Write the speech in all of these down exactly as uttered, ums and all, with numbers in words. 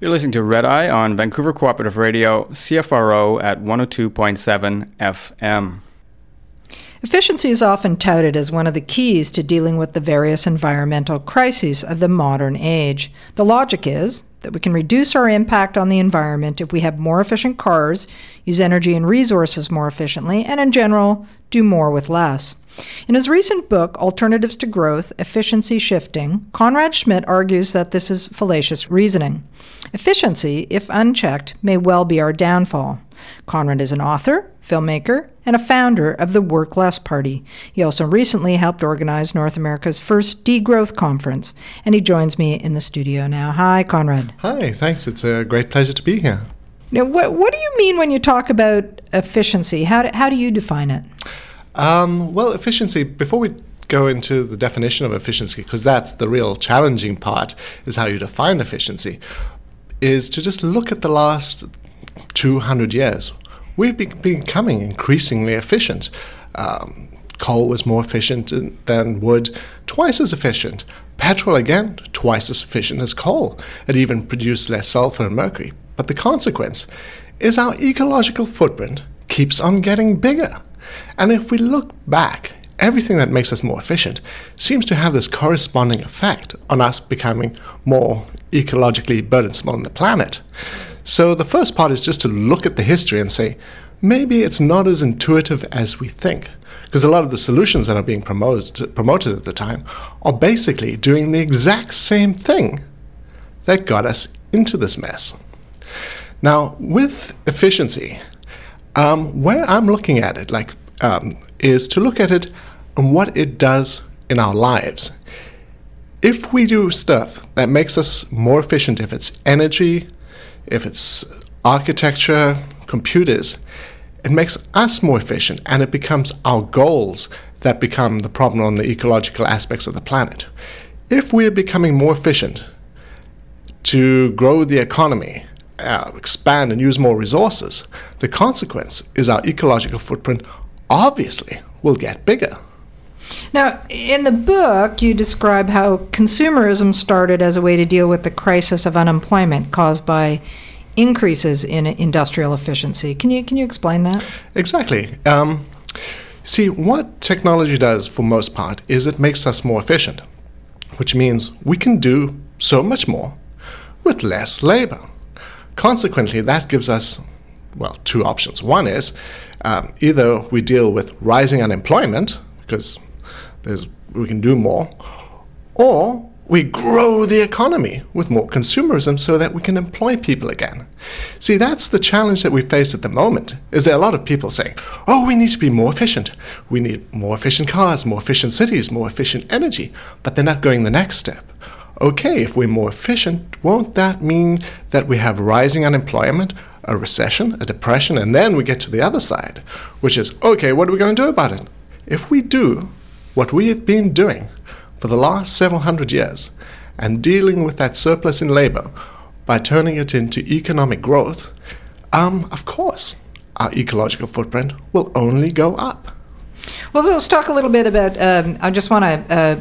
You're listening to Red Eye on Vancouver Cooperative Radio, C F R O at one oh two point seven F M. Efficiency is often touted as one of the keys to dealing with the various environmental crises of the modern age. The logic is that we can reduce our impact on the environment if we have more efficient cars, use energy and resources more efficiently, and in general, do more with less. In his recent book, Alternatives to Growth, Efficiency Shifting, Conrad Schmidt argues that this is fallacious reasoning. Efficiency, if unchecked, may well be our downfall. Conrad is an author, filmmaker, and a founder of the Work Less Party. He also recently helped organize North America's first degrowth conference, and he joins me in the studio now. Hi, Conrad. Hi, thanks. It's a great pleasure to be here. Now, what, what do you mean when you talk about efficiency? How do, how do you define it? Um, well, efficiency, before we go into the definition of efficiency, because that's the real challenging part, is how you define efficiency, is to just look at the last two hundred years. We've been becoming increasingly efficient. Um, coal was more efficient than wood, twice as efficient. Petrol, again, twice as efficient as coal. It even produced less sulfur and mercury. But the consequence is our ecological footprint keeps on getting bigger. And if we look back, everything that makes us more efficient seems to have this corresponding effect on us becoming more ecologically burdensome on the planet. So the first part is just to look at the history and say, maybe it's not as intuitive as we think. Because a lot of the solutions that are being promoted, promoted at the time are basically doing the exact same thing that got us into this mess. Now, with efficiency, um, where I'm looking at it, like, um, is to look at it and what it does in our lives. If we do stuff that makes us more efficient, if it's energy, if it's architecture, computers, it makes us more efficient, and it becomes our goals that become the problem on the ecological aspects of the planet. If we're becoming more efficient to grow the economy, uh, expand and use more resources, the consequence is our ecological footprint obviously will get bigger. Now, in the book, you describe how consumerism started as a way to deal with the crisis of unemployment caused by increases in industrial efficiency. Can you can you explain that? Exactly. Um, see, what technology does for most part is it makes us more efficient, which means we can do so much more with less labor. Consequently, that gives us, well, two options. One is um, either we deal with rising unemployment, because there's, we can do more, or we grow the economy with more consumerism so that we can employ people again. See, that's the challenge that we face at the moment, is there are a lot of people saying, oh, we need to be more efficient. We need more efficient cars, more efficient cities, more efficient energy, but they're not going the next step. Okay, if we're more efficient, won't that mean that we have rising unemployment, a recession, a depression, and then we get to the other side, which is, okay, what are we going to do about it? If we do what we have been doing for the last several hundred years and dealing with that surplus in labor by turning it into economic growth, um, of course, our ecological footprint will only go up. Well, let's talk a little bit about, um, I just want to uh,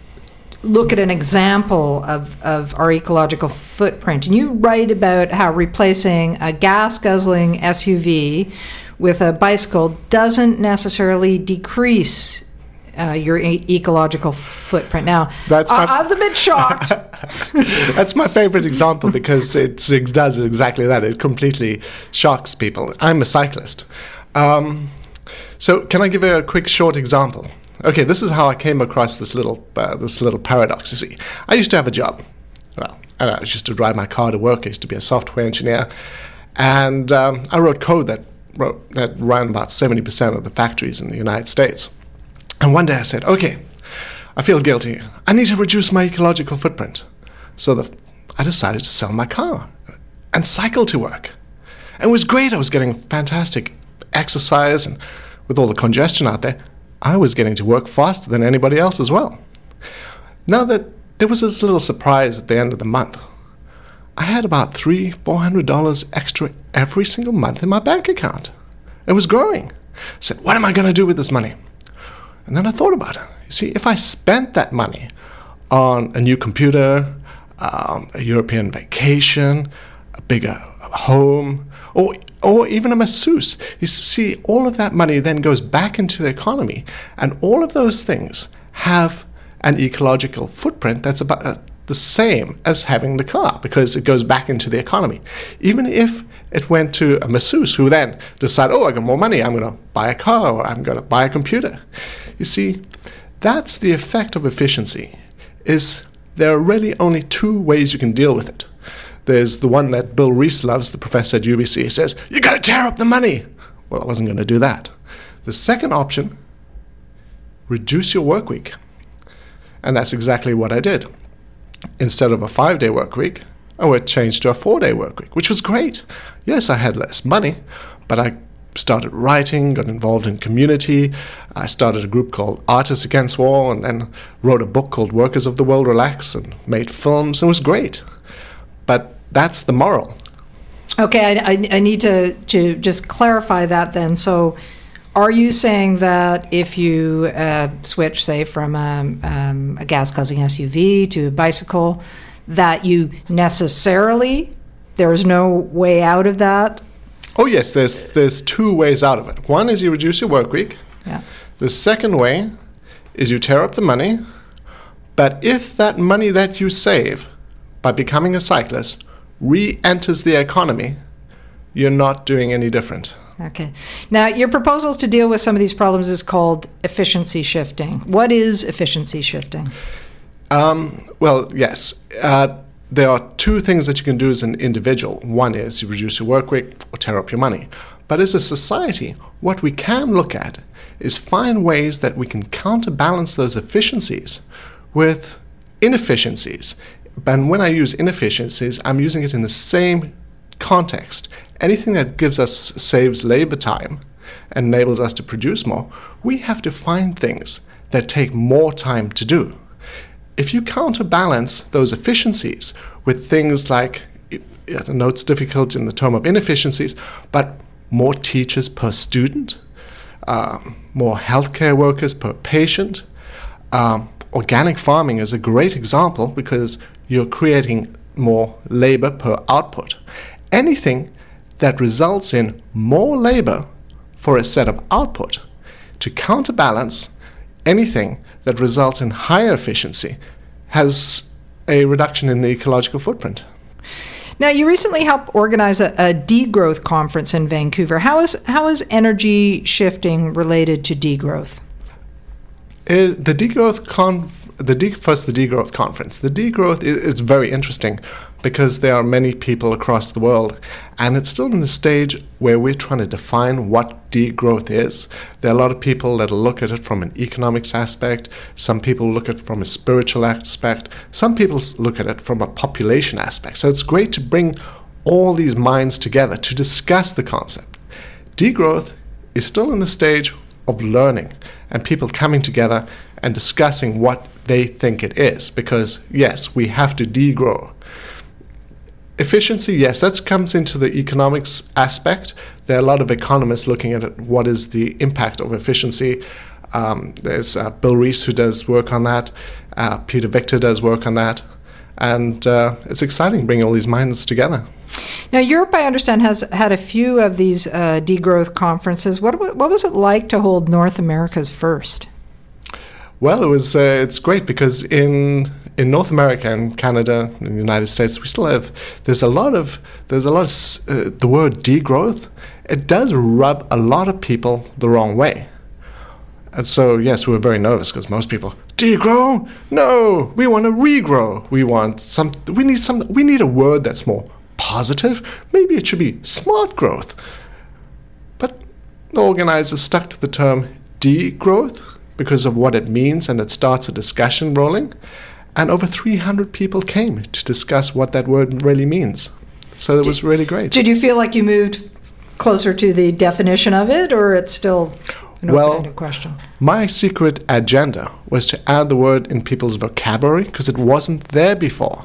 look at an example of, of our ecological footprint. And you write about how replacing a gas-guzzling S U V with a bicycle doesn't necessarily decrease uh, your e- ecological footprint. Now, That's my, I, I was a bit shocked. That's my favorite example because it's, it does exactly that. It completely shocks people. I'm a cyclist. Um, so can I give a quick short example? Okay, this is how I came across this little uh, this little paradox. You see, I used to have a job. Well, and I used to drive my car to work. I used to be a software engineer, and um, I wrote code that wrote, that ran about seventy percent of the factories in the United States. And one day I said, okay, I feel guilty. I need to reduce my ecological footprint. So the, I decided to sell my car and cycle to work. And it was great. I was getting fantastic exercise, and with all the congestion out there, I was getting to work faster than anybody else as well. Now that there was this little surprise at the end of the month, I had about three, four hundred dollars extra every single month in my bank account. It was growing. I said, what am I going to do with this money? And then I thought about it. You see, if I spent that money on a new computer, um, a European vacation, a bigger home, or or even a masseuse. You see, all of that money then goes back into the economy, and all of those things have an ecological footprint that's about uh, the same as having the car, because it goes back into the economy. Even if it went to a masseuse who then decided, oh, I got more money, I'm going to buy a car, or I'm going to buy a computer. You see, that's the effect of efficiency, is there are really only two ways you can deal with it. There's the one that Bill Reese loves, the professor at U B C. He says, you got to tear up the money. Well, I wasn't going to do that. The second option, reduce your work week. And that's exactly what I did. Instead of a five-day work week, I would change to a four-day work week, which was great. Yes, I had less money, but I started writing, got involved in community. I started a group called Artists Against War, and then wrote a book called Workers of the World Relax, and made films. It was great. But that's the moral. Okay, I, I, I need to, to just clarify that then. So are you saying that if you uh, switch, say, from um, um, a gas-guzzling S U V to a bicycle, that you necessarily, there's no way out of that? Oh, yes, there's there's two ways out of it. One is you reduce your work week. Yeah. The second way is you tear up the money. But if that money that you save by becoming a cyclist re-enters the economy, you're not doing any different. Okay. Now, your proposal to deal with some of these problems is called efficiency shifting. What is efficiency shifting? Um, well, yes. Uh, there are two things that you can do as an individual. One is you reduce your work week or tear up your money. But as a society, what we can look at is find ways that we can counterbalance those efficiencies with inefficiencies. And when I use inefficiencies, I'm using it in the same context. Anything that gives us, saves labor time, and enables us to produce more, we have to find things that take more time to do. If you counterbalance those efficiencies with things like, I know it's difficult in the term of inefficiencies, but more teachers per student, uh, more healthcare workers per patient. Um, organic farming is a great example because you're creating more labor per output. Anything that results in more labor for a set of output to counterbalance anything that results in higher efficiency has a reduction in the ecological footprint. Now, you recently helped organize a, a degrowth conference in Vancouver. How is how is energy shifting related to degrowth? Uh, the degrowth conf- the de- first the degrowth conference. The degrowth is, is very interesting because there are many people across the world, and it's still in the stage where we're trying to define what degrowth is. There are a lot of people that look at it from an economics aspect. Some people look at it from a spiritual aspect. Some people look at it from a population aspect. So it's great to bring all these minds together to discuss the concept. Degrowth is still in the stage of learning and people coming together and discussing what they think it is, because yes, we have to degrow. Efficiency, yes, that comes into the economics aspect. There are a lot of economists looking at it, what is the impact of efficiency. Um, there's uh, Bill Reese who does work on that. Uh, Peter Victor does work on that. And uh, it's exciting bringing all these minds together. Now, Europe, I understand, has had a few of these uh, degrowth conferences. What, what was it like to hold North America's first? Well, it was. Uh, it's great because in in North America and Canada and the United States, we still have. There's a lot of. There's a lot of uh, the word degrowth. It does rub a lot of people the wrong way. And so, yes, we were very nervous because most people degrow. No, we want to regrow. We want some. We need some. We need a word that's more positive. Maybe it should be smart growth. But the organizers stuck to the term degrowth because of what it means, and it starts a discussion rolling. And over three hundred people came to discuss what that word really means. So it did, was really great. Did you feel like you moved closer to the definition of it, or it's still an well, open-ended question? My secret agenda was to add the word in people's vocabulary because it wasn't there before.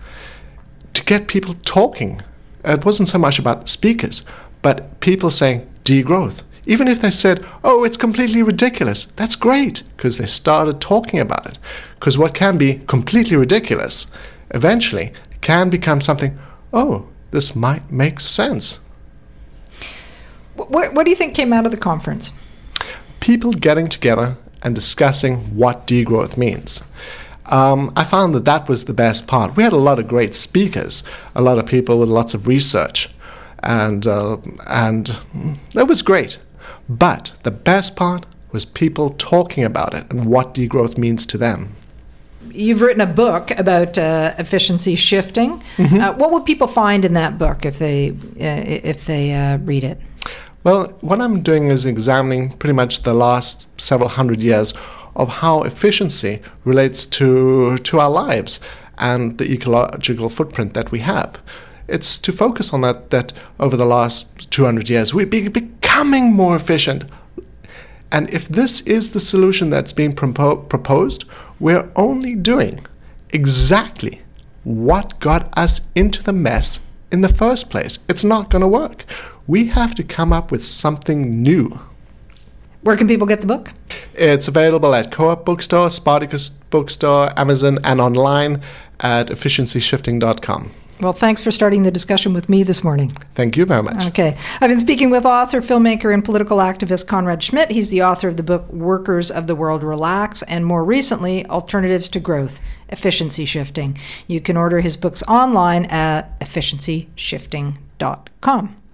To get people talking. It wasn't so much about speakers, but people saying degrowth. Even if they said, oh, it's completely ridiculous, that's great, because they started talking about it. Because what can be completely ridiculous eventually can become something, oh, this might make sense. What, what do you think came out of the conference? People getting together and discussing what degrowth means. Um, I found that that was the best part. We had a lot of great speakers, a lot of people with lots of research, and uh, and it was great. But the best part was people talking about it and what degrowth means to them. You've written a book about uh, efficiency shifting. Mm-hmm. Uh, what would people find in that book if they uh, if they uh, read it? Well, what I'm doing is examining pretty much the last several hundred years of how efficiency relates to to our lives and the ecological footprint that we have. It's to focus on that, that over the last two hundred years, we're be- becoming more efficient. And if this is the solution that's being propo- proposed, we're only doing exactly what got us into the mess in the first place. It's not going to work. We have to come up with something new. Where can people get the book? It's available at Co-op Bookstore, Spartacus Bookstore, Amazon, and online at efficiency shifting dot com. Well, thanks for starting the discussion with me this morning. Thank you very much. Okay. I've been speaking with author, filmmaker, and political activist Conrad Schmidt. He's the author of the book Workers of the World Relax, and more recently, Alternatives to Growth, Efficiency Shifting. You can order his books online at efficiency shifting dot com.